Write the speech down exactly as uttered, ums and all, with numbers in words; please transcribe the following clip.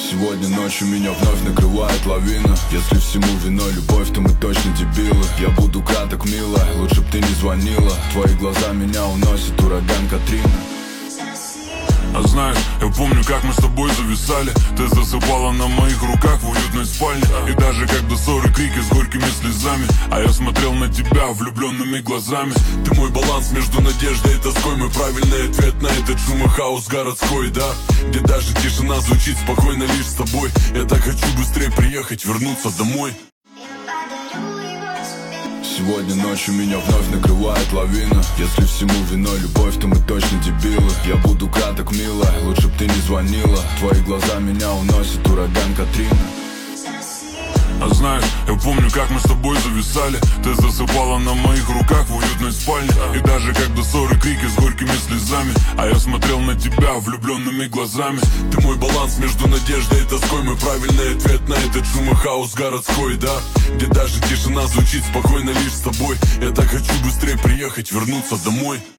Сегодня ночью меня вновь накрывает лавина. Если всему виной любовь, то мы точно дебилы. Я буду краток, милая, лучше б ты не звонила. Твои глаза меня уносит ураган Катрина. А знаешь, я помню, как мы с тобой зависали. Ты засыпала на моих руках в уютной спальне. И даже когда ссоры, крики с горькими слезами, а я смотрел на тебя влюбленными глазами. Ты мой баланс между надеждой и тоской, мой правильный ответ на этот шум и хаос городской, да. Где даже тишина звучит спокойно лишь с тобой. Я так хочу быстрее приехать, вернуться домой. Сегодня ночью меня вновь накрывает лавина. Если всему виной любовь, то мы точно дебилы. Я буду краток, милая, лучше б ты не звонила. Твои глаза меня уносит ураган Катрина. А знаешь, я помню, как мы с тобой зависали. Ты засыпала на моих руках в уютной спальне. И даже когда ссоры, крики с горькими слезами, а я смотрел на тебя влюбленными глазами. Ты мой баланс между надеждой и тоской, мой правильный ответ на этот шум и хаос городской, да. Где даже тишина звучит спокойно лишь с тобой. Я так хочу быстрее приехать, вернуться домой.